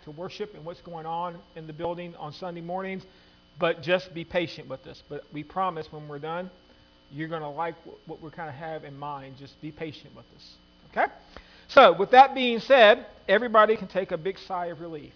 to worship and what's going on in the building on Sunday mornings, but just be patient with us. But we promise when we're done, you're going to like what we kind of have in mind. Just be patient with us. Okay? So with that being said, everybody can take a big sigh of relief.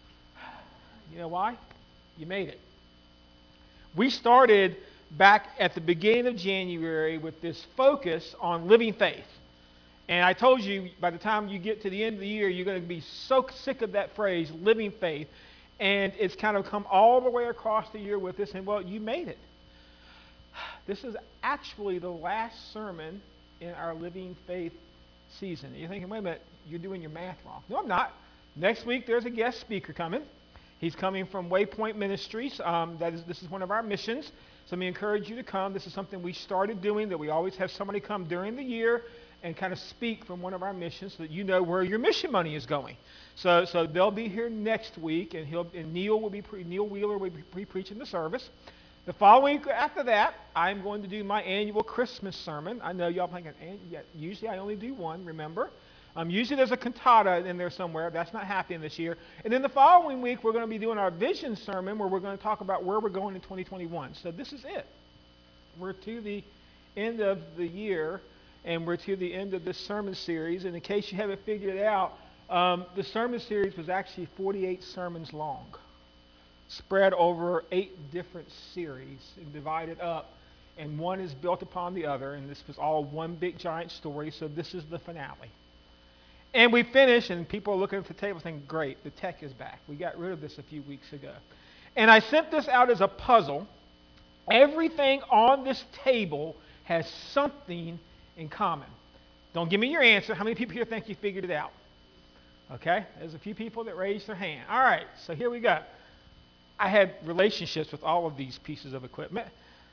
You know why? You made it. We started back at the beginning of January with this focus on living faith. And I told you, by the time you get to the end of the year, you're going to be so sick of that phrase, living faith. And it's kind of come all the way across the year with this, and well, you made it. This is actually the last sermon in our living faith season. You're thinking, wait a minute, you're doing your math wrong. No, I'm not. Next week, there's a guest speaker coming. He's coming from Waypoint Ministries. This is one of our missions. So let me encourage you to come. This is something we started doing, that we always have somebody come during the year and kind of speak from one of our missions so that you know where your mission money is going. So they'll be here next week, and Neil Wheeler will be preaching the service. The following week after that, I'm going to do my annual Christmas sermon. I know y'all thinking, usually I only do one, remember? Usually there's a cantata in there somewhere. That's not happening this year. And then the following week, we're going to be doing our vision sermon where we're going to talk about where we're going in 2021. So this is it. We're to the end of the year, and we're to the end of this sermon series. And in case you haven't figured it out, the sermon series was actually 48 sermons long, spread over 8 different series and divided up. And one is built upon the other, and this was all one big giant story. So this is the finale. And we finished, and people are looking at the table saying, great, the tech is back. We got rid of this a few weeks ago. And I sent this out as a puzzle. Everything on this table has something in common. Don't give me your answer. How many people here think you figured it out? Okay, there's a few people that raised their hand. All right, so here we go. I had relationships with all of these pieces of equipment.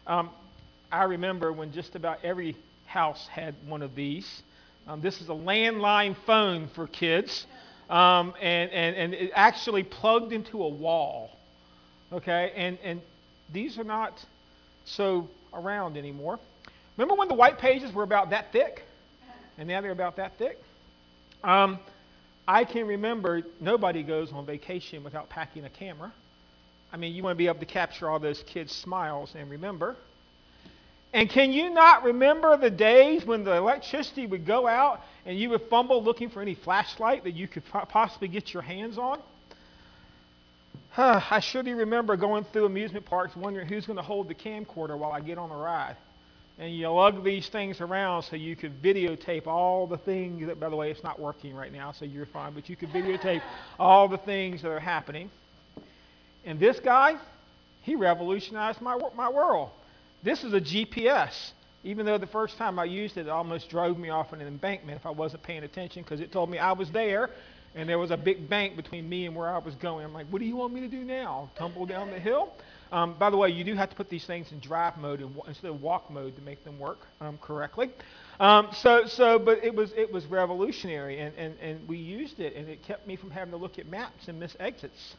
I remember when just about every house had one of these. This is a landline phone for kids, and it actually plugged into a wall, okay? And these are not so around anymore. Remember when the white pages were about that thick? And now they're about that thick? I can remember nobody goes on vacation without packing a camera. I mean, you want to be able to capture all those kids' smiles and remember. And can you not remember the days when the electricity would go out and you would fumble looking for any flashlight that you could possibly get your hands on? I surely remember going through amusement parks wondering who's going to hold the camcorder while I get on the ride. And you lug these things around so you could videotape all the things that, by the way, it's not working right now, so you're fine, but you could videotape all the things that are happening. And this guy, he revolutionized my world. This is a GPS. Even though the first time I used it, it almost drove me off an embankment if I wasn't paying attention because it told me I was there and there was a big bank between me and where I was going. I'm like, what do you want me to do now? Tumble down the hill? By the way, you do have to put these things in drive mode instead of walk mode to make them work correctly. But it was revolutionary, and we used it, and it kept me from having to look at maps and miss exits.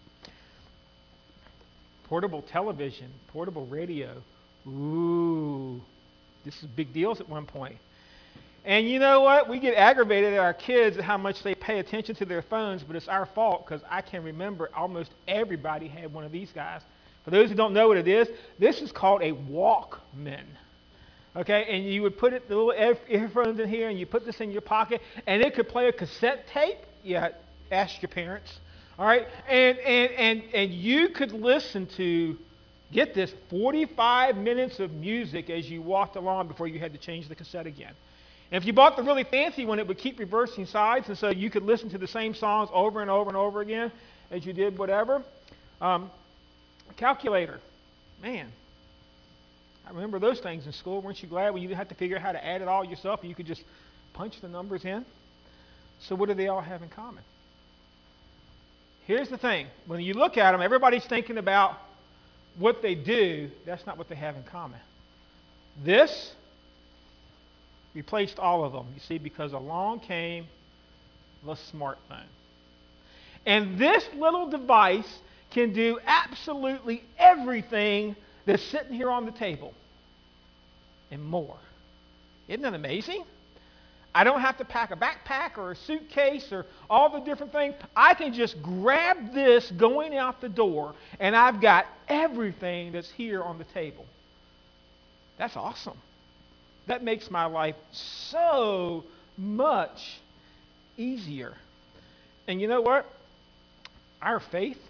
Portable television, portable radio. Ooh, this is big deals at one point. And you know what? We get aggravated at our kids at how much they pay attention to their phones, but it's our fault because I can remember almost everybody had one of these guys. For those who don't know what it is, this is called a Walkman. Okay, and you would put the little earphones in here, and you put this in your pocket, and it could play a cassette tape. Yeah, ask your parents. All right, and you could listen to, get this, 45 minutes of music as you walked along before you had to change the cassette again. And if you bought the really fancy one, it would keep reversing sides, and so you could listen to the same songs over and over and over again as you did whatever. Calculator, man. I remember those things in school. Weren't you glad when you didn't have to figure out how to add it all yourself and you could just punch the numbers in? So what do they all have in common? Here's the thing. When you look at them, everybody's thinking about what they do. That's not what they have in common. This replaced all of them, you see, because along came the smartphone. And this little device can do absolutely everything that's sitting here on the table and more. Isn't that amazing? I don't have to pack a backpack or a suitcase or all the different things. I can just grab this going out the door, and I've got everything that's here on the table. That's awesome. That makes my life so much easier. And you know what? Our faith,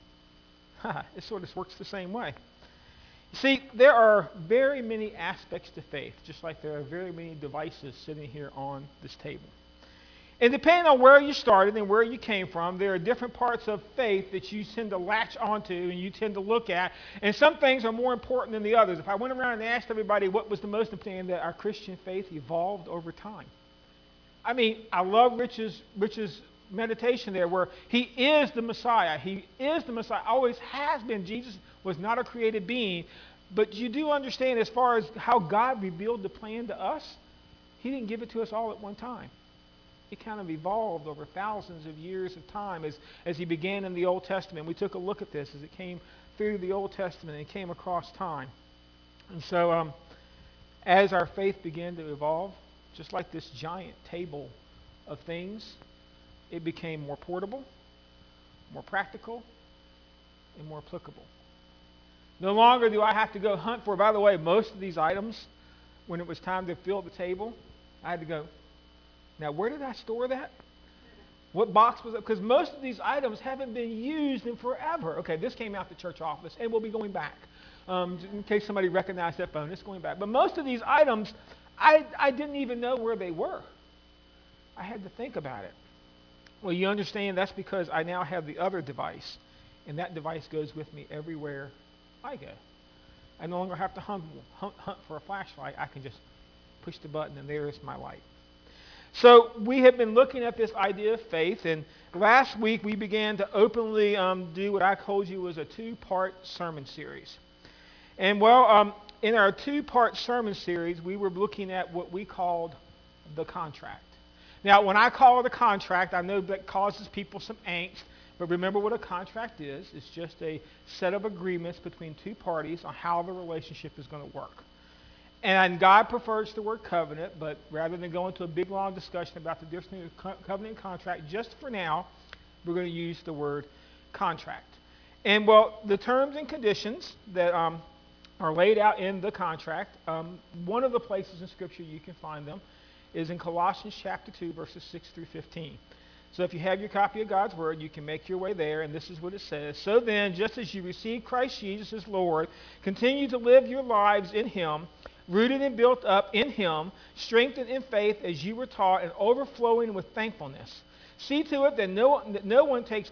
it sort of works the same way. See, there are very many aspects to faith, just like there are very many devices sitting here on this table. And depending on where you started and where you came from, there are different parts of faith that you tend to latch onto and you tend to look at. And some things are more important than the others. If I went around and asked everybody what was the most important, that our Christian faith evolved over time. I mean, I love Rich's meditation there where he is the Messiah. He is the Messiah, always has been. Jesus was not a created being. But you do understand, as far as how God revealed the plan to us, he didn't give it to us all at one time. It kind of evolved over thousands of years of time as he began in the Old Testament. We took a look at this as it came through the Old Testament and came across time. And so as our faith began to evolve, just like this giant table of things, it became more portable, more practical, and more applicable. No longer do I have to go hunt for, by the way, most of these items, when it was time to fill the table, I had to go, now where did I store that? What box was it? Because most of these items haven't been used in forever. Okay, this came out the church office, and we'll be going back. In case somebody recognized that phone, it's going back. But most of these items, I didn't even know where they were. I had to think about it. Well, you understand that's because I now have the other device, and that device goes with me everywhere I go. I no longer have to hunt for a flashlight. I can just push the button, and there is my light. So we have been looking at this idea of faith, and last week we began to openly do what I told you was a two-part sermon series. And in our two-part sermon series, we were looking at what we called the contract. Now, when I call it a contract, I know that causes people some angst, but remember what a contract is. It's just a set of agreements between two parties on how the relationship is going to work. And God prefers the word covenant, but rather than go into a big, long discussion about the difference between covenant and contract, just for now, we're going to use the word contract. And, the terms and conditions that are laid out in the contract, one of the places in Scripture you can find them is in Colossians chapter 2, verses 6 through 15. So if you have your copy of God's Word, you can make your way there, and this is what it says. So then, just as you received Christ Jesus as Lord, continue to live your lives in Him, rooted and built up in Him, strengthened in faith as you were taught, and overflowing with thankfulness. See to it that no one takes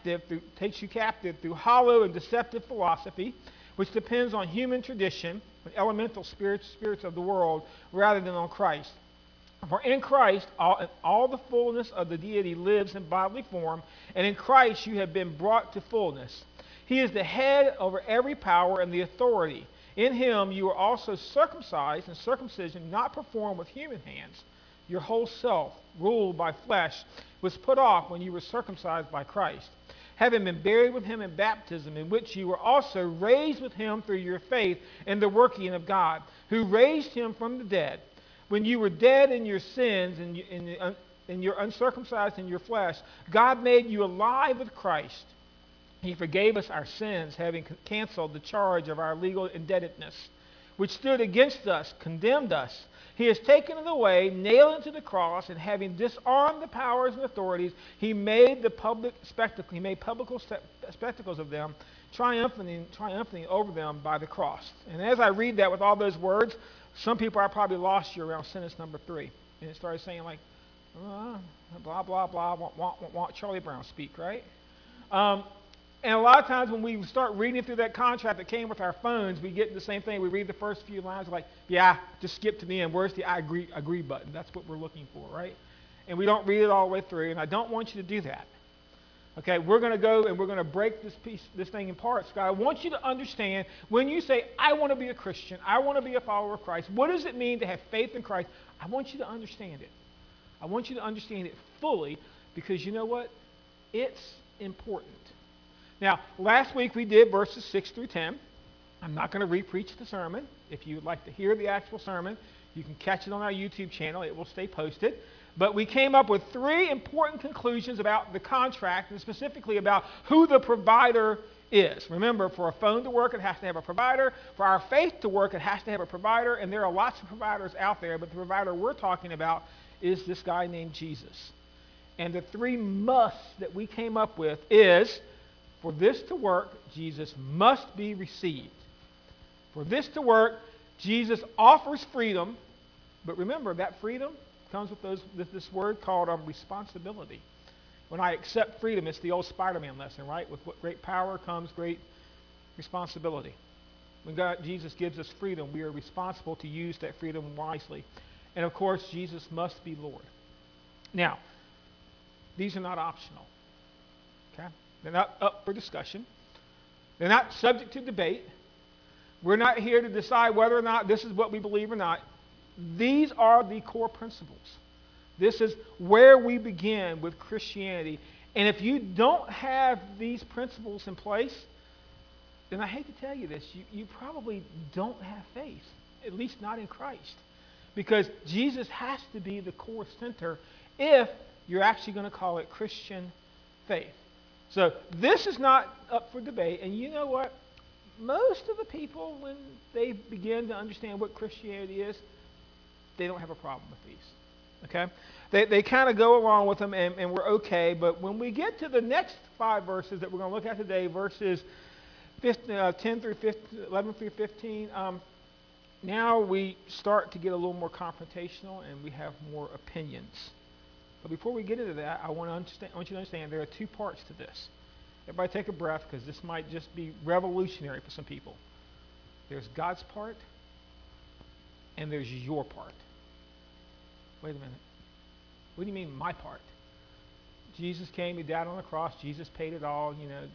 you captive through hollow and deceptive philosophy, which depends on human tradition and elemental spirits of the world, rather than on Christ. For in Christ, all the fullness of the deity lives in bodily form, and in Christ you have been brought to fullness. He is the head over every power and the authority. In him you are also circumcised, and circumcision not performed with human hands. Your whole self, ruled by flesh, was put off when you were circumcised by Christ, having been buried with him in baptism, in which you were also raised with him through your faith in the working of God, who raised him from the dead. When you were dead in your sins and you're uncircumcised in your flesh, God made you alive with Christ. He forgave us our sins, having canceled the charge of our legal indebtedness, which stood against us, condemned us. He has taken it away, nailed it to the cross, and having disarmed the powers and authorities, he made public spectacles of them, triumphing over them by the cross. And as I read that with all those words, some people, I probably lost you around sentence number 3. And it started saying like, blah, blah, blah, want Charlie Brown speak, right? And a lot of times when we start reading through that contract that came with our phones, we get the same thing. We read the first few lines like, yeah, just skip to the end. Where's the I agree button? That's what we're looking for, right? And we don't read it all the way through, and I don't want you to do that. Okay, we're going to go and we're going to break this thing in parts. God, I want you to understand when you say, I want to be a Christian, I want to be a follower of Christ, what does it mean to have faith in Christ? I want you to understand it. I want you to understand it fully because you know what? It's important. Now, last week we did verses 6 through 10. I'm not going to re-preach the sermon. If you would like to hear the actual sermon, You can catch it on our YouTube channel. It will stay posted. But we came up with 3 important conclusions about the contract, and specifically about who the provider is. Remember, for a phone to work, it has to have a provider. For our faith to work, it has to have a provider. And there are lots of providers out there, but the provider we're talking about is this guy named Jesus. And the 3 musts that we came up with is, for this to work, Jesus must be received. For this to work, Jesus offers freedom. But remember, that freedom comes with this word called responsibility. When I accept freedom, it's the old Spider-Man lesson, right? With what great power comes great responsibility. When Jesus gives us freedom, we are responsible to use that freedom wisely. And of course, Jesus must be Lord. Now, these are not optional. Okay? They're not up for discussion. They're not subject to debate. We're not here to decide whether or not this is what we believe or not. These are the core principles. This is where we begin with Christianity. And if you don't have these principles in place, then I hate to tell you this, you probably don't have faith, at least not in Christ. Because Jesus has to be the core center if you're actually going to call it Christian faith. So this is not up for debate. And you know what? Most of the people, when they begin to understand what Christianity is, they don't have a problem with these. Okay? They kind of go along with them, and we're okay. But when we get to the next 5 verses that we're going to look at today, verses 11 through 15, now we start to get a little more confrontational, and we have more opinions. But before we get into that, I want you to understand there are 2 parts to this. Everybody take a breath, because this might just be revolutionary for some people. There's God's part, and there's your part. Wait a minute. What do you mean, my part? Jesus came, he died on the cross, Jesus paid it all,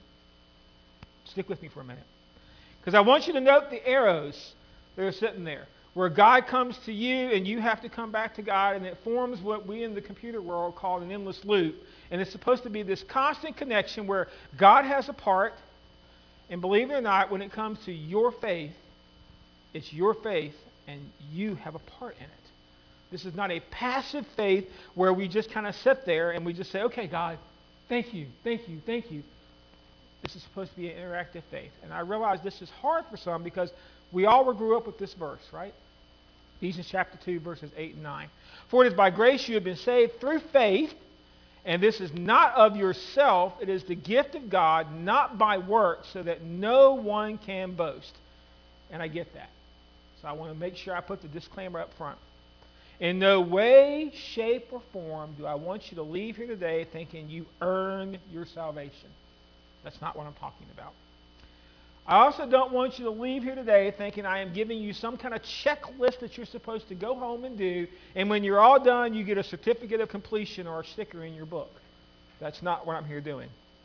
Stick with me for a minute. Because I want you to note the arrows that are sitting there, where God comes to you and you have to come back to God, and it forms what we in the computer world call an endless loop. And it's supposed to be this constant connection where God has a part, and believe it or not, when it comes to your faith, it's your faith and you have a part in it. This is not a passive faith where we just kind of sit there and we just say, okay, God, thank you, thank you, thank you. This is supposed to be an interactive faith. And I realize this is hard for some because we all grew up with this verse, right? Ephesians chapter 2, verses 8 and 9. For it is by grace you have been saved through faith, and this is not of yourself. It is the gift of God, not by works, so that no one can boast. And I get that. So I want to make sure I put the disclaimer up front. In no way, shape, or form do I want you to leave here today thinking you earned your salvation. That's not what I'm talking about. I also don't want you to leave here today thinking I am giving you some kind of checklist that you're supposed to go home and do, and when you're all done, you get a certificate of completion or a sticker in your book. That's not what I'm here doing.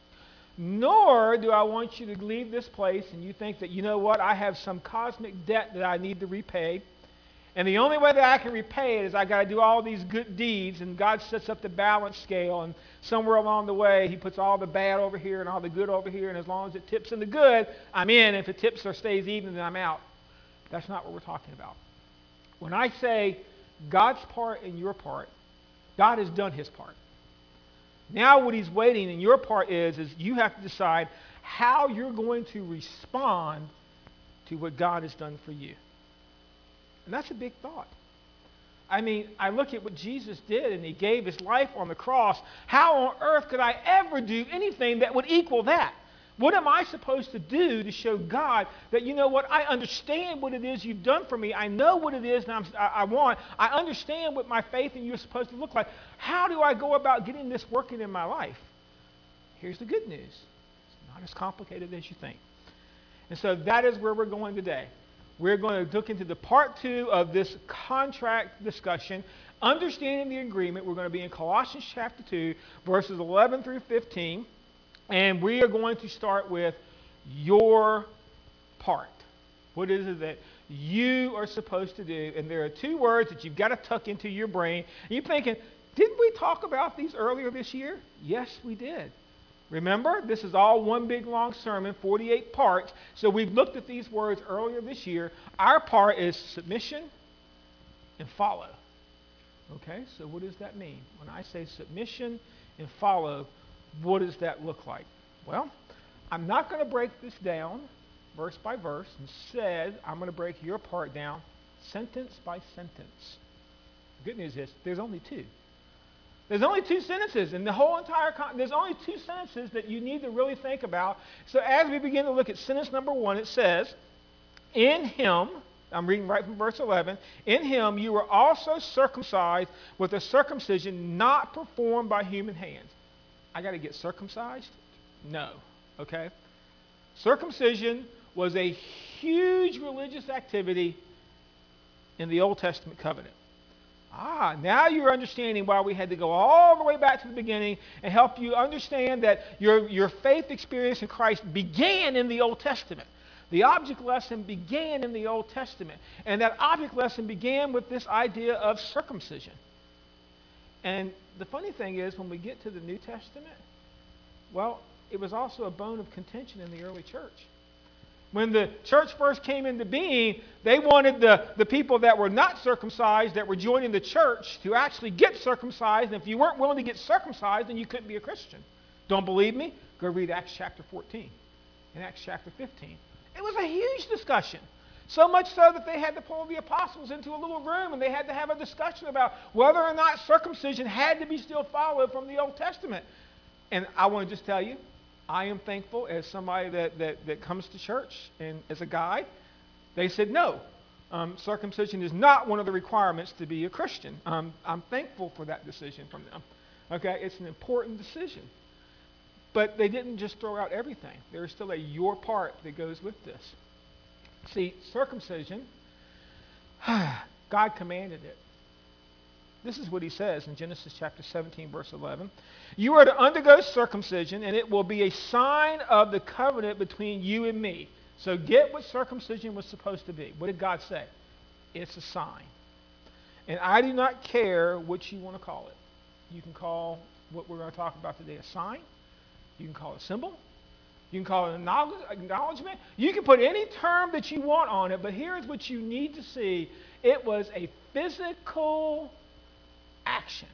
Nor do I want you to leave this place and you think that, you know what, I have some cosmic debt that I need to repay. And the only way that I can repay it is I got to do all these good deeds, and God sets up the balance scale, and somewhere along the way he puts all the bad over here and all the good over here, and as long as it tips in the good, I'm in. If it tips or stays even, then I'm out. That's not what we're talking about. When I say God's part and your part, God has done his part. Now what he's waiting in your part is you have to decide how you're going to respond to what God has done for you. And that's a big thought. I mean, I look at what Jesus did, and he gave his life on the cross. How on earth could I ever do anything that would equal that? What am I supposed to do to show God that, you know what, I understand what it is you've done for me. I know what it is I want. I understand what my faith in you is supposed to look like. How do I go about getting this working in my life? Here's the good news. It's not as complicated as you think. And so that is where we're going today. We're going to look into the part 2 of this contract discussion, understanding the agreement. We're going to be in Colossians chapter 2, verses 11 through 15. And we are going to start with your part. What is it that you are supposed to do? And there are 2 words that you've got to tuck into your brain. And you're thinking, didn't we talk about these earlier this year? Yes, we did. Remember, this is all one big long sermon, 48 parts. So we've looked at these words earlier this year. Our part is submission and follow. Okay, so what does that mean? When I say submission and follow, what does that look like? Well, I'm not going to break this down verse by verse. Instead, I'm going to break your part down sentence by sentence. The good news is there's only two. There's only two sentences in the whole entire there's only two sentences that you need to really think about. So as we begin to look at sentence number 1, it says, in him, I'm reading right from verse 11, in him you were also circumcised with a circumcision not performed by human hands. I got to get circumcised? No. Okay? Circumcision was a huge religious activity in the Old Testament covenant. Now you're understanding why we had to go all the way back to the beginning and help you understand that your faith experience in Christ began in the Old Testament. The object lesson began in the Old Testament. And that object lesson began with this idea of circumcision. And the funny thing is, when we get to the New Testament, well, it was also a bone of contention in the early church. When the church first came into being, they wanted the people that were not circumcised, that were joining the church, to actually get circumcised. And if you weren't willing to get circumcised, then you couldn't be a Christian. Don't believe me? Go read Acts chapter 14 and Acts chapter 15. It was a huge discussion. So much so that they had to pull the apostles into a little room and they had to have a discussion about whether or not circumcision had to be still followed from the Old Testament. And I want to just tell you, I am thankful as somebody that comes to church and as a guy, they said no. Circumcision is not one of the requirements to be a Christian. I'm thankful for that decision from them. Okay, it's an important decision. But they didn't just throw out everything. There is still a your part that goes with this. See, circumcision, God commanded it. This is what he says in Genesis chapter 17, verse 11. You are to undergo circumcision, and it will be a sign of the covenant between you and me. So get what circumcision was supposed to be. What did God say? It's a sign. And I do not care what you want to call it. You can call what we're going to talk about today a sign. You can call it a symbol. You can call it an acknowledgement. You can put any term that you want on it, but here's what you need to see. It was a physical action.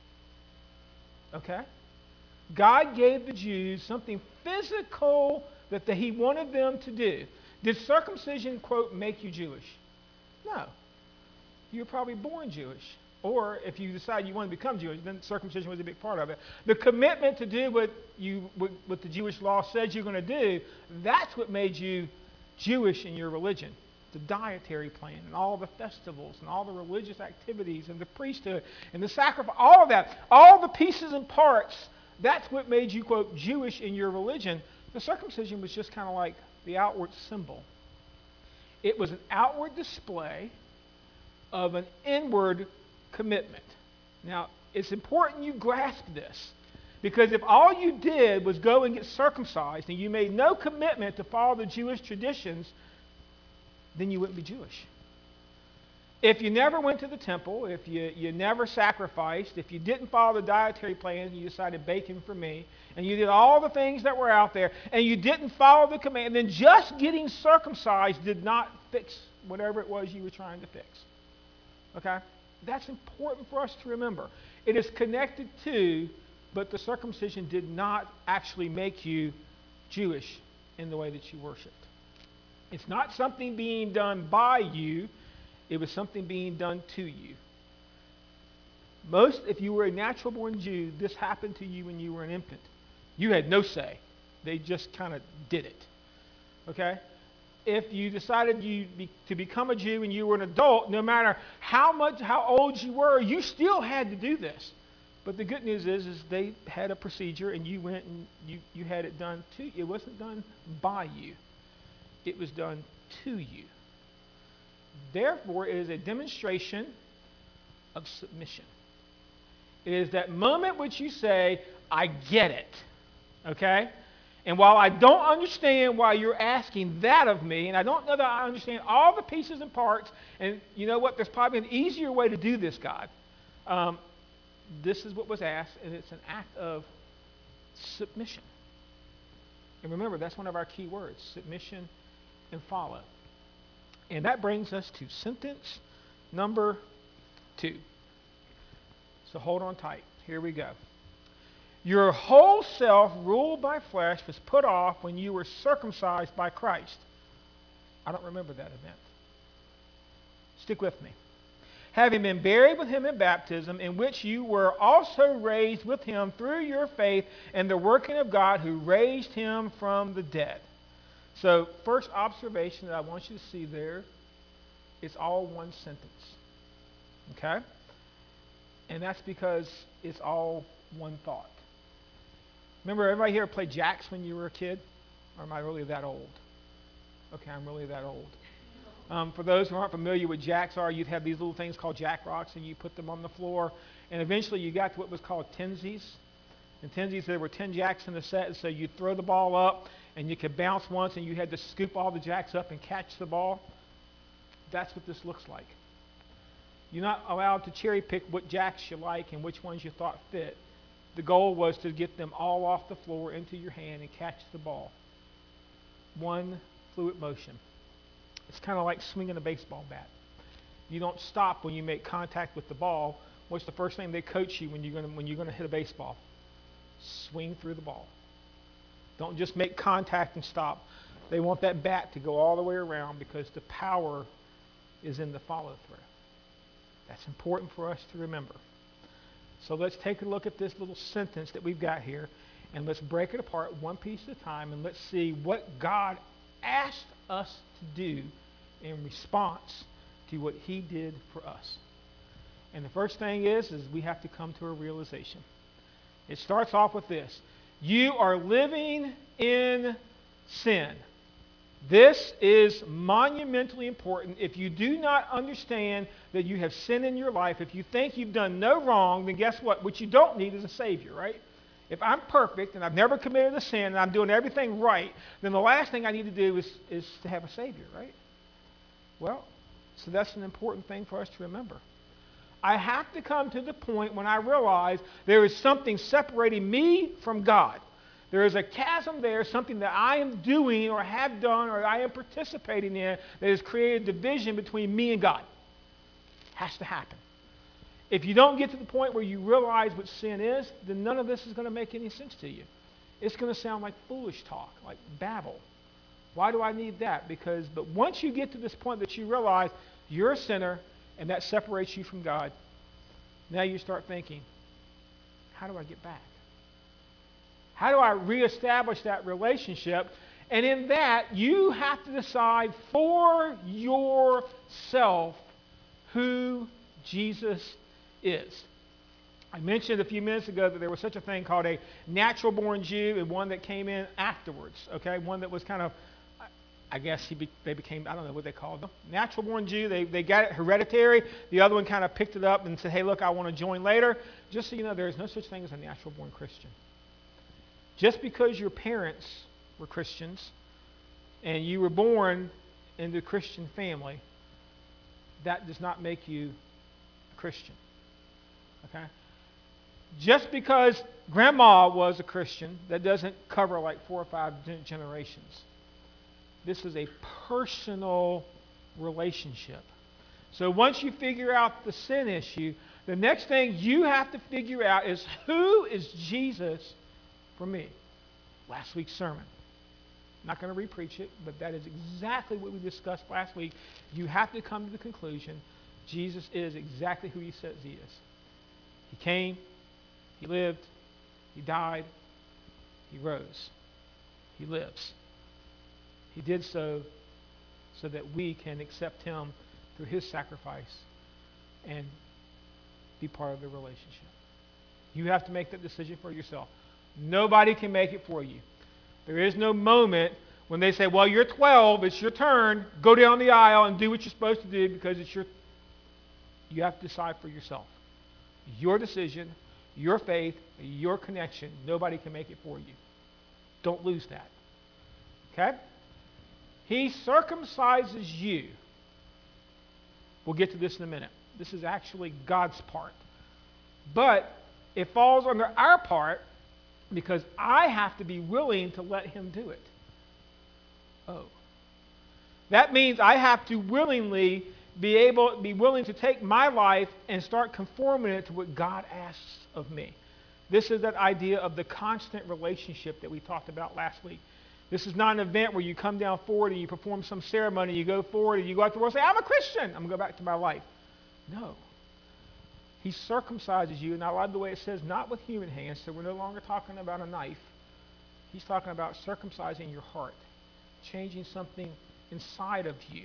Okay? God gave the Jews something physical that he wanted them to do. Did circumcision, quote, make you Jewish? No. You were probably born Jewish. Or if you decide you want to become Jewish, then circumcision was a big part of it. The commitment to do what the Jewish law says you're going to do, that's what made you Jewish in your religion. The dietary plan and all the festivals and all the religious activities and the priesthood and the sacrifice, all of that, all the pieces and parts, that's what made you, quote, Jewish in your religion. The circumcision was just kind of like the outward symbol. It was an outward display of an inward commitment. Now, it's important you grasp this, because if all you did was go and get circumcised and you made no commitment to follow the Jewish traditions, then you wouldn't be Jewish. If you never went to the temple, if you never sacrificed, if you didn't follow the dietary plan and you decided bacon for me, and you did all the things that were out there, and you didn't follow the command, then just getting circumcised did not fix whatever it was you were trying to fix. Okay? That's important for us to remember. It is connected to, but the circumcision did not actually make you Jewish in the way that you worshiped. It's not something being done by you. It was something being done to you. If you were a natural-born Jew, this happened to you when you were an infant. You had no say. They just kind of did it. Okay? If you decided to become a Jew when you were an adult, no matter how old you were, you still had to do this. But the good news is they had a procedure, and you went and you had it done to you. It wasn't done by you. It was done to you. Therefore, it is a demonstration of submission. It is that moment which you say, I get it. Okay? And while I don't understand why you're asking that of me, and I don't know that I understand all the pieces and parts, and you know what? There's probably an easier way to do this, God. This is what was asked, and it's an act of submission. And remember, that's one of our key words, submission and follow. And that brings us to sentence number 2. So hold on tight. Here we go. Your whole self, ruled by flesh, was put off when you were circumcised by Christ. I don't remember that event. Stick with me. Having been buried with him in baptism, in which you were also raised with him through your faith and the working of God who raised him from the dead. So, first observation that I want you to see there, it's all one sentence. Okay? And that's because it's all one thought. Remember, everybody here played jacks when you were a kid? Or am I really that old? Okay, I'm really that old. For those who aren't familiar with jacks you'd have these little things called jack rocks, and you put them on the floor. And eventually you got to what was called tensies. In tensies, there were 10 jacks in the set, and so you'd throw the ball up, and you could bounce once, and you had to scoop all the jacks up and catch the ball. That's what this looks like. You're not allowed to cherry pick what jacks you like and which ones you thought fit. The goal was to get them all off the floor into your hand and catch the ball. One fluid motion. It's kind of like swinging a baseball bat. You don't stop when you make contact with the ball. What's the first thing they coach you when you're going to hit a baseball? Swing through the ball. Don't just make contact and stop. They want that bat to go all the way around because the power is in the follow through. That's important for us to remember. So let's take a look at this little sentence that we've got here, and let's break it apart one piece at a time, and let's see what God asked us to do in response to what he did for us. And the first thing is we have to come to a realization. It starts off with this. You are living in sin. This is monumentally important. If you do not understand that you have sin in your life, if you think you've done no wrong, then guess what? What you don't need is a Savior, right? If I'm perfect and I've never committed a sin and I'm doing everything right, then the last thing I need to do is to have a Savior, right? Well, so that's an important thing for us to remember. I have to come to the point when I realize there is something separating me from God. There is a chasm there, something that I am doing or have done or I am participating in that has created division between me and God. It has to happen. If you don't get to the point where you realize what sin is, then none of this is going to make any sense to you. It's going to sound like foolish talk, like babble. Why do I need that? But once you get to this point that you realize you're a sinner and that separates you from God, now you start thinking, how do I get back? How do I reestablish that relationship? And in that, you have to decide for yourself who Jesus is. I mentioned a few minutes ago that there was such a thing called a natural-born Jew and one that came in afterwards, okay? One that was kind of, I guess they became, I don't know what they called them. Natural-born Jew, they got it hereditary. The other one kind of picked it up and said, hey, look, I want to join later. Just so you know, there is no such thing as a natural-born Christian. Just because your parents were Christians and you were born into a Christian family, that does not make you a Christian. Okay? Just because grandma was a Christian, that doesn't cover like 4 or 5 generations. This is a personal relationship. So once you figure out the sin issue, the next thing you have to figure out is who is Jesus for me. Last week's sermon. I'm not going to repreach it, but that is exactly what we discussed last week. You have to come to the conclusion Jesus is exactly who he says he is. He came, he lived, he died, he rose, he lives. He did so that we can accept him through his sacrifice and be part of the relationship. You have to make that decision for yourself. Nobody can make it for you. There is no moment when they say, well, you're 12, it's your turn, go down the aisle and do what you're supposed to do because it's you have to decide for yourself. Your decision, your faith, your connection, nobody can make it for you. Don't lose that. Okay? He circumcises you. We'll get to this in a minute. This is actually God's part. But it falls under our part because I have to be willing to let him do it. Oh. That means I have to willingly be willing to take my life and start conforming it to what God asks of me. This is that idea of the constant relationship that we talked about last week. This is not an event where you come down forward and you perform some ceremony, you go forward and you go out the world and say, I'm a Christian, I'm going to go back to my life. No. He circumcises you, and I love the way it says, not with human hands, so we're no longer talking about a knife. He's talking about circumcising your heart, changing something inside of you.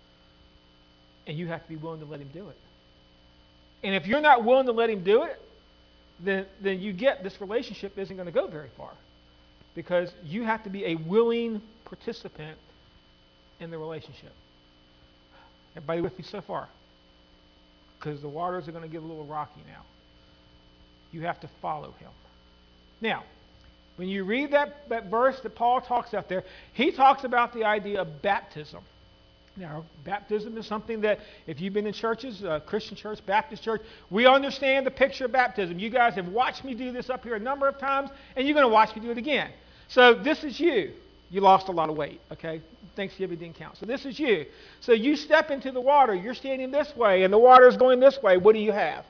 And you have to be willing to let him do it. And if you're not willing to let him do it, then you get this relationship isn't going to go very far. Because you have to be a willing participant in the relationship. Everybody with me so far? Because the waters are going to get a little rocky now. You have to follow him. Now, when you read that verse that Paul talks out there, he talks about the idea of baptism. Now, baptism is something that if you've been in churches, Christian church, Baptist church, we understand the picture of baptism. You guys have watched me do this up here a number of times, and you're going to watch me do it again. So this is you. You lost a lot of weight, okay? Thanksgiving didn't count. So this is you. So you step into the water. You're standing this way, and the water is going this way. What do you have?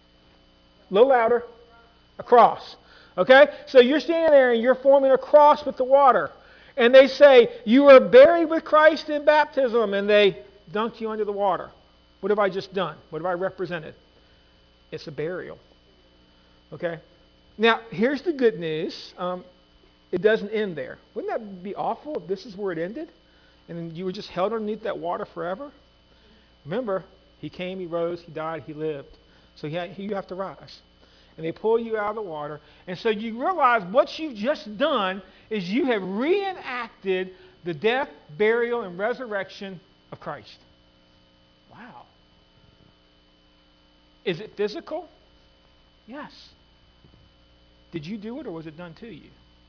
A little louder. A cross. Okay? So you're standing there, and you're forming a cross with the water. And they say, you are buried with Christ in baptism, and they dunk you under the water. What have I just done? What have I represented? It's a burial. Okay? Now, here's the good news. It doesn't end there. Wouldn't that be awful if this is where it ended? And then you were just held underneath that water forever? Remember, he came, he rose, he died, he lived. So you have to rise. And they pull you out of the water. And so you realize what you've just done is you have reenacted the death, burial, and resurrection of Christ. Wow. Is it physical? Yes. Did you do it or was it done to you?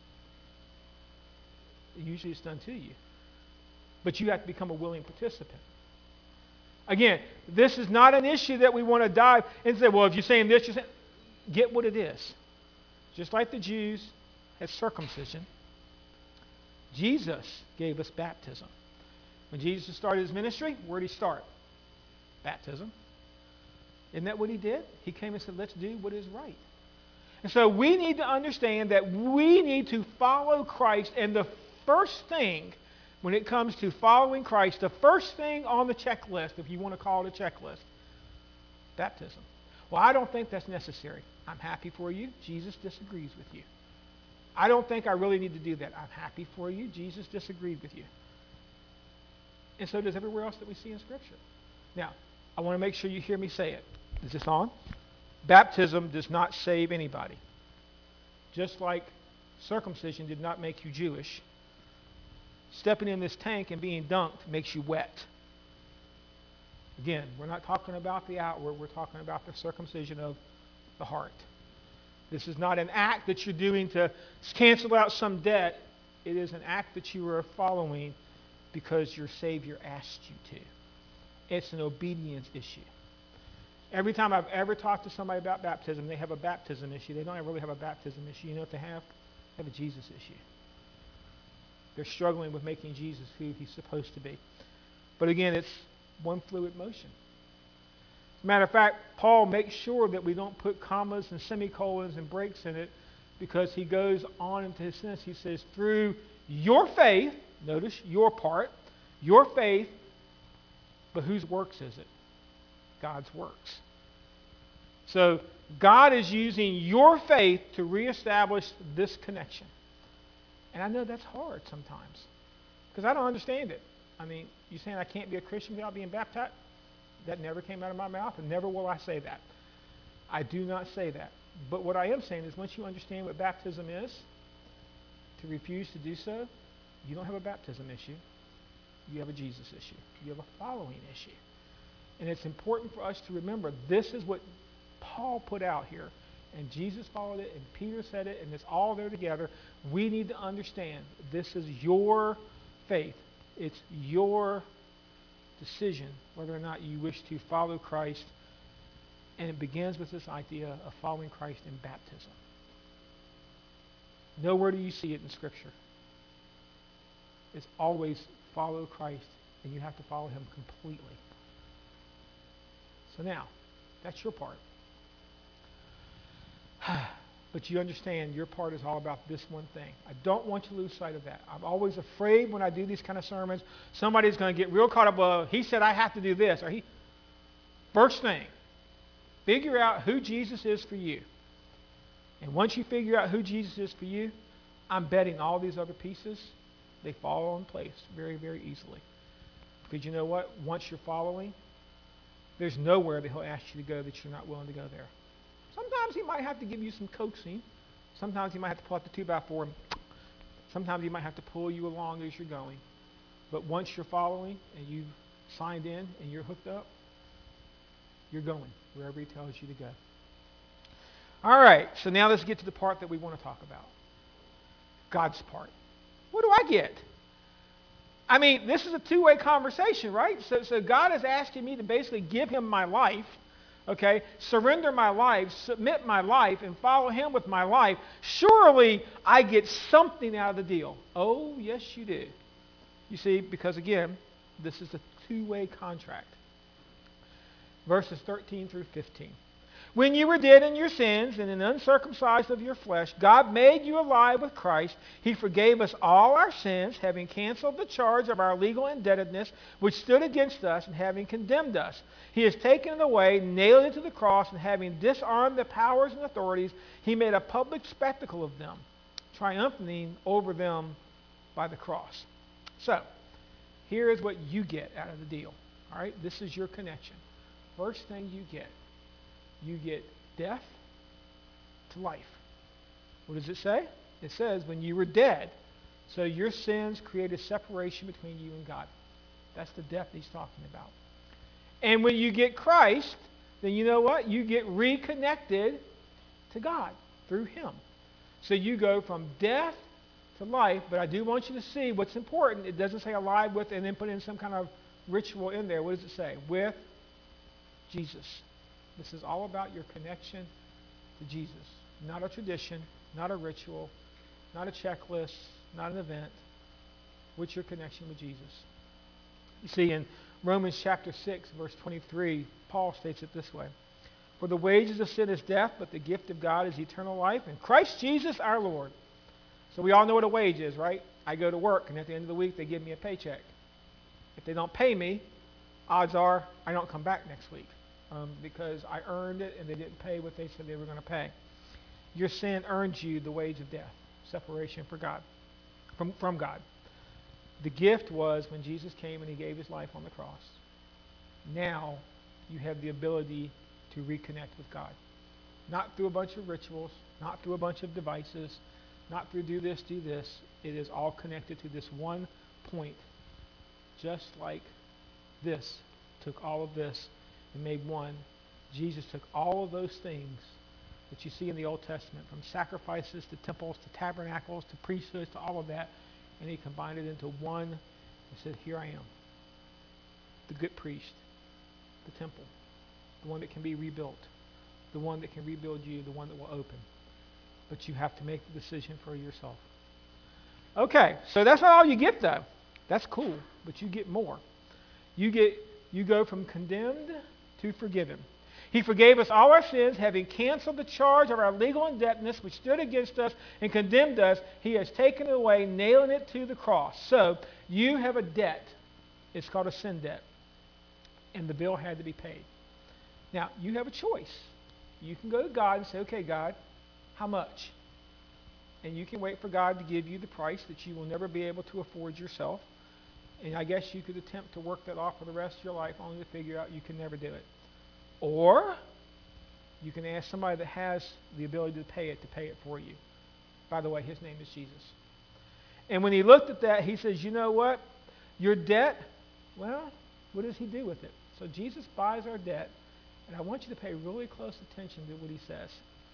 Usually it's done to you. But you have to become a willing participant. Again, this is not an issue that we want to dive and say, well, if you're saying this, you're saying... Get what it is. Just like the Jews had circumcision, Jesus gave us baptism. When Jesus started his ministry, where did he start? Baptism. Isn't that what he did? He came and said, let's do what is right. And so we need to understand that we need to follow Christ, and the first thing when it comes to following Christ, the first thing on the checklist, if you want to call it a checklist, baptism. Well, I don't think that's necessary. I'm happy for you. Jesus disagrees with you. I don't think I really need to do that. I'm happy for you. Jesus disagreed with you. And so does everywhere else that we see in Scripture. Now, I want to make sure you hear me say it. Is this on? Baptism does not save anybody. Just like circumcision did not make you Jewish, stepping in this tank and being dunked makes you wet. Again, we're not talking about the outward. We're talking about the circumcision of the heart. This is not an act that you're doing to cancel out some debt. It is an act that you are following because your Savior asked you to. It's an obedience issue. Every time I've ever talked to somebody about baptism, they have a baptism issue. They don't really have a baptism issue. You know what they have? They have a Jesus issue. They're struggling with making Jesus who he's supposed to be. But again, it's one fluid motion. As a matter of fact, Paul makes sure that we don't put commas and semicolons and breaks in it because he goes on into his sentence. He says, through your faith, notice your part, your faith, but whose works is it? God's works. So God is using your faith to reestablish this connection. And I know that's hard sometimes because I don't understand it. I mean, you saying I can't be a Christian without being baptized? That never came out of my mouth, and never will I say that. I do not say that. But what I am saying is once you understand what baptism is, to refuse to do so, you don't have a baptism issue. You have a Jesus issue. You have a following issue. And it's important for us to remember this is what Paul put out here. And Jesus followed it, and Peter said it, and it's all there together. We need to understand this is your faith. It's your decision whether or not you wish to follow Christ. And it begins with this idea of following Christ in baptism. Nowhere do you see it in Scripture. It's always follow Christ, and you have to follow him completely. So now, that's your part. But you understand your part is all about this one thing. I don't want you to lose sight of that. I'm always afraid when I do these kind of sermons, somebody's going to get real caught up, well, he said I have to do this. First thing, figure out who Jesus is for you. And once you figure out who Jesus is for you, I'm betting all these other pieces, they fall in place very, very easily. Because you know what? Once you're following, there's nowhere that he'll ask you to go that you're not willing to go there. Sometimes he might have to give you some coaxing. Sometimes he might have to pull out the 2x4. Sometimes he might have to pull you along as you're going. But once you're following and you've signed in and you're hooked up, you're going wherever he tells you to go. All right, so now let's get to the part that we want to talk about. God's part. What do I get? I mean, this is a two-way conversation, right? So God is asking me to basically give him my life, okay, surrender my life, submit my life, and follow him with my life. Surely I get something out of the deal. Oh, yes, you do. You see, because again, this is a two-way contract. Verses 13 through 15. When you were dead in your sins and in the uncircumcised of your flesh, God made you alive with Christ. He forgave us all our sins, having canceled the charge of our legal indebtedness, which stood against us and having condemned us. He has taken it away, nailed it to the cross, and having disarmed the powers and authorities, he made a public spectacle of them, triumphing over them by the cross. So, here is what you get out of the deal. All right, this is your connection. First thing you get death to life. What does it say? It says when you were dead, so your sins created separation between you and God. That's the death he's talking about. And when you get Christ, then you know what? You get reconnected to God through him. So you go from death to life, but I do want you to see what's important. It doesn't say alive with and then put in some kind of ritual in there. What does it say? With Jesus. This is all about your connection to Jesus. Not a tradition, not a ritual, not a checklist, not an event. What's your connection with Jesus? You see, in Romans chapter 6, verse 23, Paul states it this way. For the wages of sin is death, but the gift of God is eternal life in Christ Jesus our Lord. So we all know what a wage is, right? I go to work, and at the end of the week, they give me a paycheck. If they don't pay me, odds are I don't come back next week. Because I earned it and they didn't pay what they said they were going to pay. Your sin earned you the wage of death, separation from God. The gift was when Jesus came and he gave his life on the cross. Now you have the ability to reconnect with God. Not through a bunch of rituals, not through a bunch of devices, not through do this, do this. It is all connected to this one point. Just like this took all of this and made one. Jesus took all of those things that you see in the Old Testament, from sacrifices to temples to tabernacles to priesthoods to all of that, and he combined it into one and said, here I am, the good priest, the temple, the one that can be rebuilt, the one that can rebuild you, the one that will open. But you have to make the decision for yourself. Okay, so that's not all you get though. That's cool, but you get more. You go from condemned to forgiven. He forgave us all our sins, having canceled the charge of our legal indebtedness which stood against us and condemned us. He has taken it away, nailing it to the cross. So you have a debt. It's called a sin debt. And the bill had to be paid. Now, you have a choice. You can go to God and say, okay, God, how much? And you can wait for God to give you the price that you will never be able to afford yourself. And I guess you could attempt to work that off for the rest of your life only to figure out you can never do it. Or you can ask somebody that has the ability to pay it for you. By the way, his name is Jesus. And when he looked at that, he says, you know what? Your debt, well, what does he do with it? So Jesus buys our debt, and I want you to pay really close attention to what he says.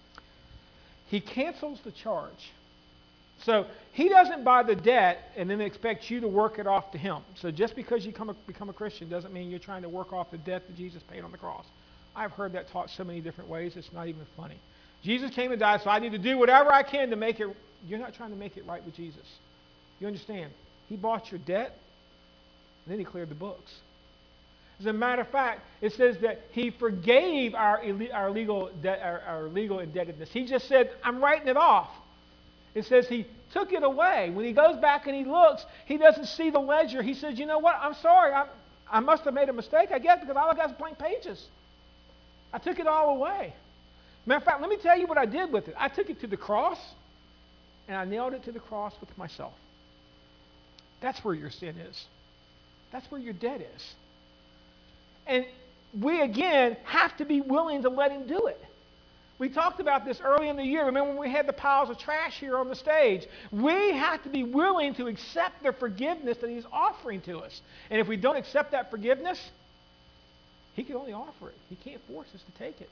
He cancels the charge. So he doesn't buy the debt and then expect you to work it off to him. So just because you become a Christian doesn't mean you're trying to work off the debt that Jesus paid on the cross. I've heard that taught so many different ways, it's not even funny. Jesus came and died, so I need to do whatever I can to make it. You're not trying to make it right with Jesus. You understand? He bought your debt, and then he cleared the books. As a matter of fact, it says that he forgave our legal indebtedness. He just said, I'm writing it off. It says he took it away. When he goes back and he looks, he doesn't see the ledger. He says, you know what? I'm sorry. I must have made a mistake, I guess, because all I got is blank pages. I took it all away. Matter of fact, let me tell you what I did with it. I took it to the cross, and I nailed it to the cross with myself. That's where your sin is. That's where your debt is. And we, again, have to be willing to let him do it. We talked about this early in the year. Remember when we had the piles of trash here on the stage? We have to be willing to accept the forgiveness that he's offering to us. And if we don't accept that forgiveness, he can only offer it. He can't force us to take it.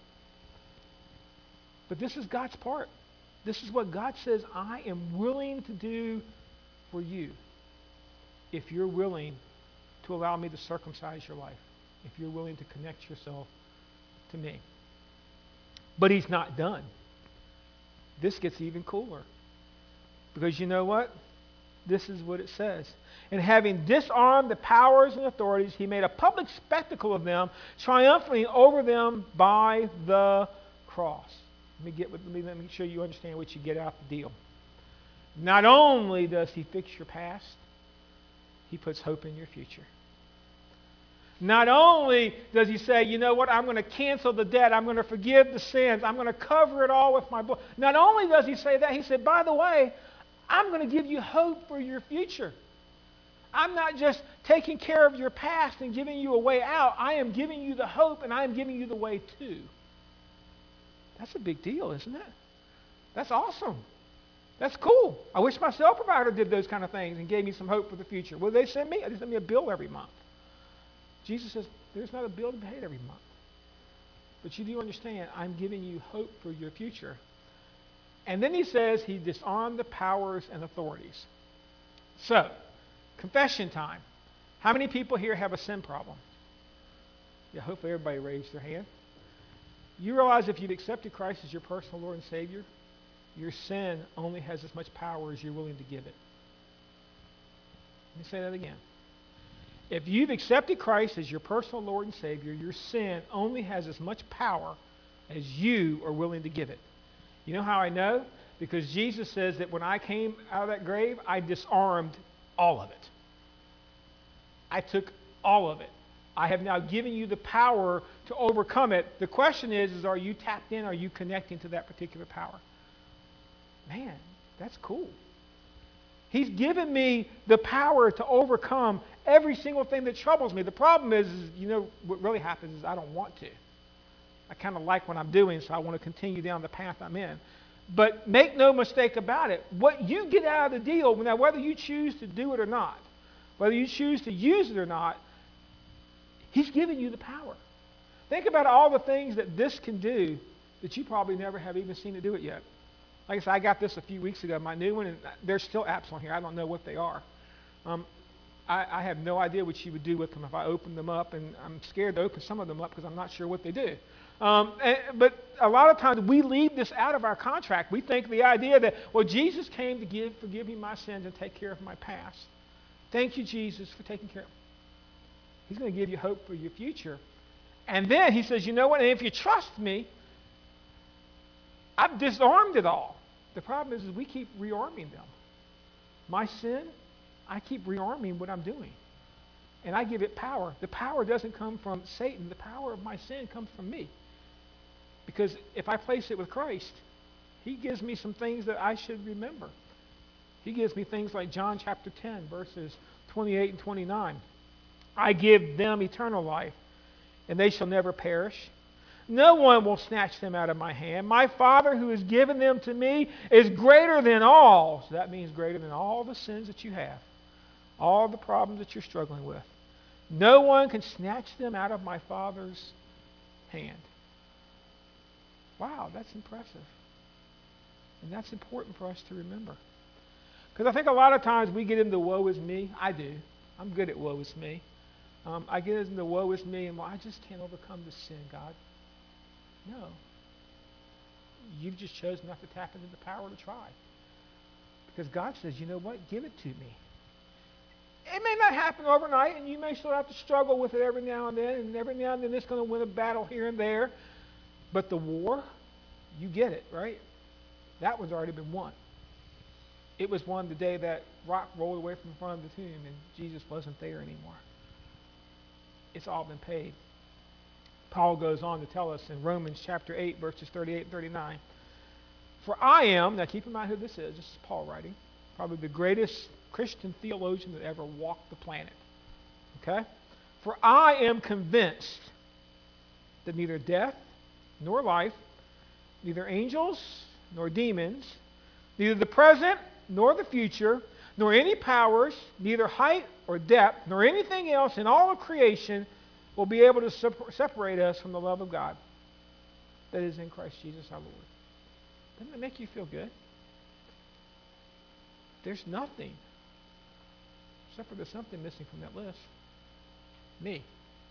But this is God's part. This is what God says, I am willing to do for you if you're willing to allow me to circumcise your life, if you're willing to connect yourself to me. But he's not done. This gets even cooler. Because you know what? This is what it says. And having disarmed the powers and authorities, he made a public spectacle of them, triumphing over them by the cross. Let me show you understand what you get out the deal. Not only does he fix your past, he puts hope in your future. Not only does he say, you know what, I'm going to cancel the debt, I'm going to forgive the sins, I'm going to cover it all with my blood. Not only does he say that, he said, by the way, I'm going to give you hope for your future. I'm not just taking care of your past and giving you a way out. I am giving you the hope, and I am giving you the way too. That's a big deal, isn't it? That's awesome. That's cool. I wish my cell provider did those kind of things and gave me some hope for the future. Will they send me? They send me a bill every month. Jesus says, there's not a bill to be paid every month. But you do understand, I'm giving you hope for your future. And then he says he disarmed the powers and authorities. So, confession time. How many people here have a sin problem? Yeah, hopefully everybody raised their hand. You realize if you've accepted Christ as your personal Lord and Savior, your sin only has as much power as you're willing to give it. Let me say that again. If you've accepted Christ as your personal Lord and Savior, your sin only has as much power as you are willing to give it. You know how I know? Because Jesus says that when I came out of that grave, I disarmed all of it. I took all of it. I have now given you the power to overcome it. The question is are you tapped in? Are you connecting to that particular power? Man, that's cool. He's given me the power to overcome every single thing that troubles me. The problem is you know, what really happens is I don't want to. I kind of like what I'm doing, so I want to continue down the path I'm in. But make no mistake about it, what you get out of the deal, now whether you choose to do it or not, whether you choose to use it or not, he's given you the power. Think about all the things that this can do that you probably never have even seen it do it yet. Like I said, I got this a few weeks ago, my new one, and there's still apps on here. I don't know what they are. I have no idea what you would do with them if I opened them up, and I'm scared to open some of them up because I'm not sure what they do. But a lot of times we leave this out of our contract. We think the idea that, well, Jesus came to forgive me my sins and take care of my past. Thank you, Jesus, for taking care of me. He's going to give you hope for your future. And then he says, you know what, and if you trust me, I've disarmed it all. The problem is we keep rearming them. My sin, I keep rearming what I'm doing. And I give it power. The power doesn't come from Satan. The power of my sin comes from me. Because if I place it with Christ, he gives me some things that I should remember. He gives me things like John chapter 10, verses 28 and 29. I give them eternal life, and they shall never perish. No one will snatch them out of my hand. My Father who has given them to me is greater than all. So that means greater than all the sins that you have, all the problems that you're struggling with. No one can snatch them out of my Father's hand. Wow, that's impressive. And that's important for us to remember. Because I think a lot of times we get into woe is me. I do. I'm good at woe is me. I get into woe is me and, well, I just can't overcome this sin, God. No. You've just chosen not to tap into the power to try. Because God says, you know what? Give it to me. It may not happen overnight, and you may still have to struggle with it every now and every now and then it's going to win a battle here and there. But the war, you get it, right? That one's already been won. It was won the day that rock rolled away from the front of the tomb and Jesus wasn't there anymore. It's all been paid. Paul goes on to tell us in Romans chapter 8, verses 38 and 39. For I am, now keep in mind who this is Paul writing, probably the greatest Christian theologian that ever walked the planet. Okay? For I am convinced that neither death nor life, neither angels nor demons, neither the present nor the future, nor any powers, neither height or depth, nor anything else in all of creation will be able to separate us from the love of God that is in Christ Jesus our Lord. Doesn't that make you feel good? There's nothing, except for there's something missing from that list. Me.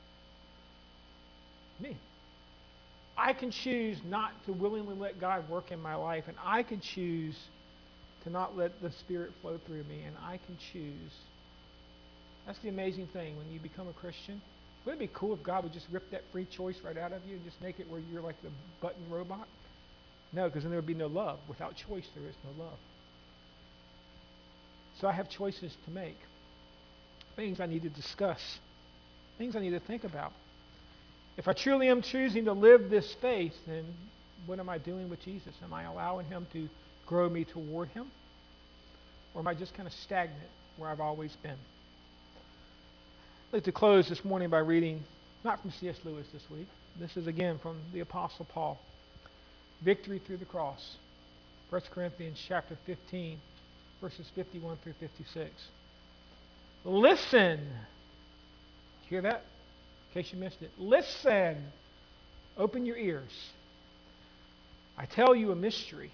I can choose not to willingly let God work in my life, and I can choose to not let the Spirit flow through me, and I can choose. That's the amazing thing when you become a Christian. Wouldn't it be cool if God would just rip that free choice right out of you and just make it where you're like the button robot? No, because then there would be no love. Without choice, there is no love. So I have choices to make. Things I need to discuss. Things I need to think about. If I truly am choosing to live this faith, then what am I doing with Jesus? Am I allowing him to grow me toward him? Or am I just kind of stagnant where I've always been? I'd like to close this morning by reading, not from C.S. Lewis this week. This is again from the Apostle Paul. Victory through the cross. 1 Corinthians chapter 15, verses 51 through 56. Listen. Hear that? In case you missed it. Listen. Open your ears. I tell you a mystery.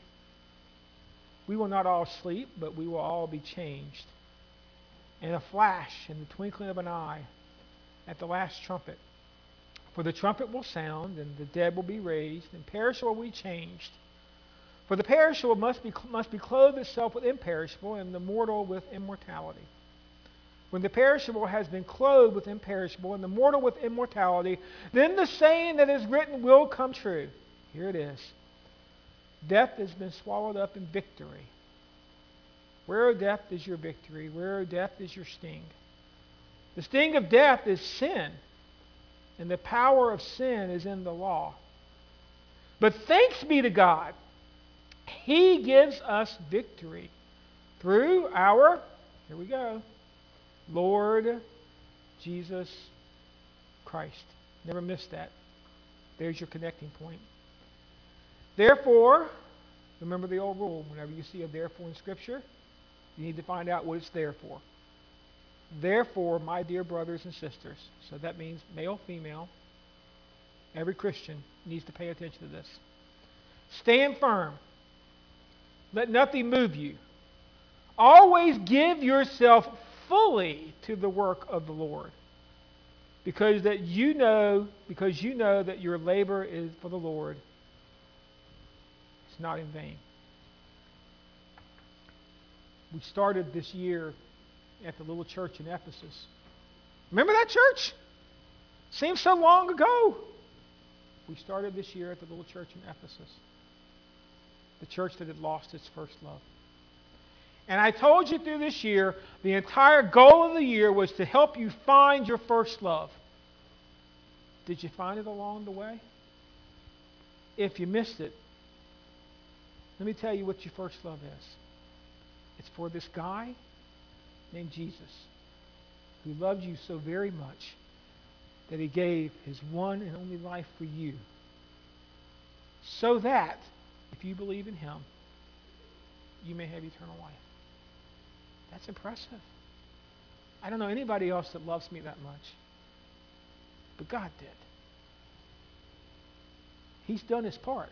We will not all sleep, but we will all be changed. In a flash, in the twinkling of an eye, at the last trumpet. For the trumpet will sound, and the dead will be raised, and perishable will be changed. For the perishable must be clothed itself with imperishable, and the mortal with immortality. When the perishable has been clothed with imperishable, and the mortal with immortality, then the saying that is written will come true. Here it is. Death has been swallowed up in victory. Where, O death, is your victory? Where, O death, is your sting? The sting of death is sin, and the power of sin is in the law. But thanks be to God, he gives us victory through our, here we go, Lord Jesus Christ. Never miss that. There's your connecting point. Therefore, remember the old rule, whenever you see a therefore in Scripture, you need to find out what it's there for. Therefore, my dear brothers and sisters, so that means male, female, every Christian needs to pay attention to this. Stand firm. Let nothing move you. Always give yourself fully to the work of the Lord, because you know that your labor is for the Lord. It's not in vain. We started this year at the little church in Ephesus. Remember that church? Seems so long ago. We started this year at the little church in Ephesus. The church that had lost its first love. And I told you through this year, the entire goal of the year was to help you find your first love. Did you find it along the way? If you missed it, let me tell you what your first love is. It's for this guy named Jesus, who loved you so very much that he gave his one and only life for you, so that, if you believe in him, you may have eternal life. That's impressive. I don't know anybody else that loves me that much, but God did. He's done his part.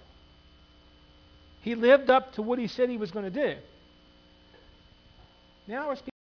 He lived up to what he said he was going to do. Now it's